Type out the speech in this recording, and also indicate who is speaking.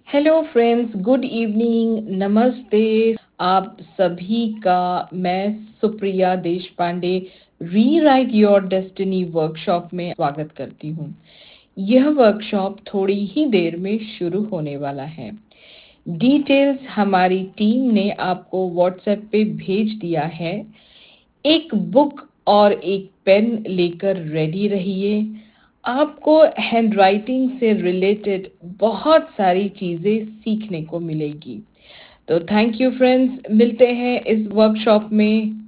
Speaker 1: Hello friends, good evening, नमस्ते। आप सभी का मैं Supriya Deshpande rewrite your destiny workshop में स्वागत करती हूँ। यह वर्कशॉप थोड़ी ही देर में शुरू होने वाला है। डिटेल्स हमारी टीम ने आपको व्हाट्सएप पे भेज दिया है। एक बुक और एक पेन लेकर रेडी रहिए। आपको हैंडराइटिंग से रिलेटेड बहुत सारी चीजें सीखने को मिलेगी। तो थैंक यू फ्रेंड्स, मिलते हैं इस वर्कशॉप में।